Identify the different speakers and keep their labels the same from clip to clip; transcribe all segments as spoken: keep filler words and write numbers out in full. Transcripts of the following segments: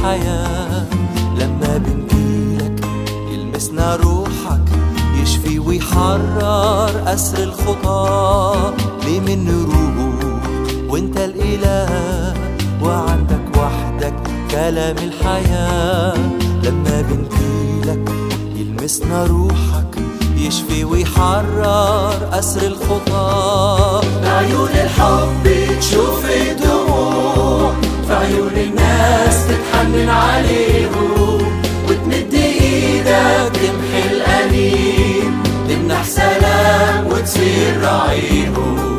Speaker 1: الحياة. لما بنجيلك يلمسنا روحك، يشفي ويحرر أسر الخطاة. ليه من نروح وانت الإله، وعندك وحدك كلام الحياة. لما بنجيلك يلمسنا روحك، يشفي ويحرر أسر الخطاة.
Speaker 2: بعيون الحب تشوف الدموع، في عيون الناس تتحنن عليهم، وتمد ايدك تمحي الأنين، تمنح سلام وتصير راعيهم.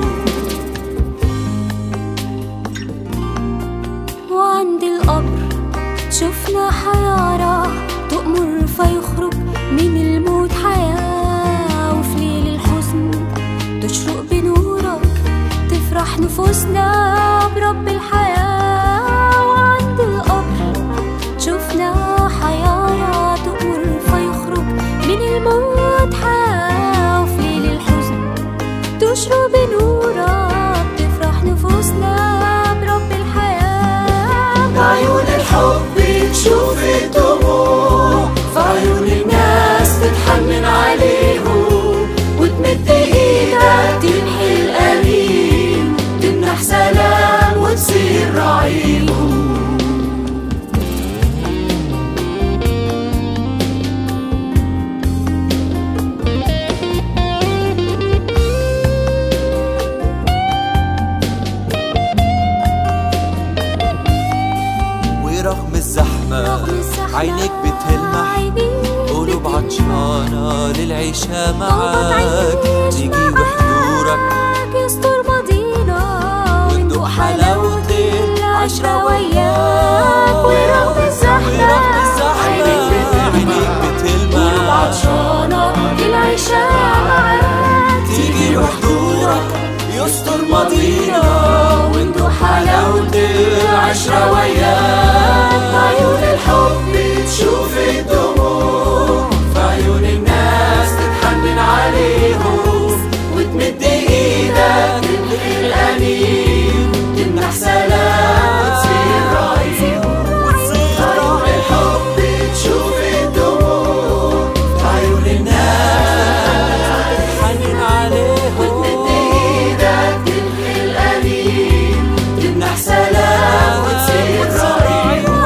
Speaker 3: وعند القبر شفنا حيارى، تؤمر فيخرج من الموت حياة. وفي ليل الحزن تشرق بنورك، تفرح نفوسنا برب الحياة. وعند القبر شفنا حيارى، تؤمر فيخرج من الموت حياة. وفي ليل الحزن تشرق بنورك، تفرح نفوسنا برب الحياة.
Speaker 2: بعيون الحب تشوف الدموع، في عيون الناس تتحنن عليهم، وتمد ايدك تمحي الأنين، تمنح سلام وتصير راعيهم.
Speaker 1: ورغم الزحمة عينيك بتلمح، قلوب عطشانة للعيشة معاك. تيجي وحضورك
Speaker 3: يستر ماضينا،
Speaker 1: وندوق حلاوة العشرة وياك.
Speaker 3: ورغم الزحمة
Speaker 1: عينيك بتلمح،
Speaker 3: قلوب عطشانة للعيشة معاك.
Speaker 1: تيجي وحضورك يستر ماضينا، وندوق حلاوة العشرة وياك.
Speaker 2: بعيون الحب تشوف الدموع، في عيون الناس تتحنن عليهم، وتمد ايدك تمحي الأنين، تمنح سلام وتصير راعيهم. بعيون الحب تشوف الدموع، في عيون الناس
Speaker 1: تتحنن عليهم،
Speaker 2: وتمد ايدك تمحي الأنين، تمنح سلام وتصير راعيهم.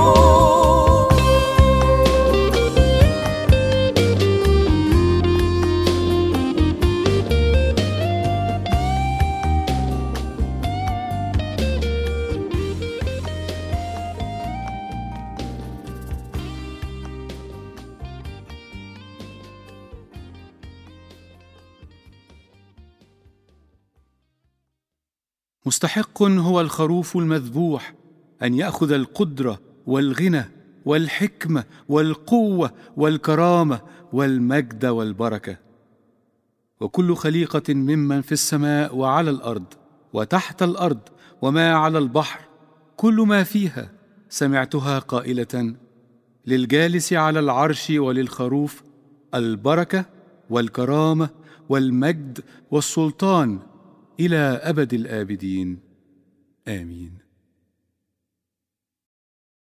Speaker 4: مستحق هو الخروف المذبوح أن يأخذ القدرة والغنى والحكمة والقوة والكرامة والمجد والبركة. وكل خليقة ممن في السماء وعلى الأرض وتحت الأرض وما على البحر، كل ما فيها، سمعتها قائلة: للجالس على العرش وللخروف البركة والكرامة والمجد والسلطان إلى أبد الآبدين. آمين.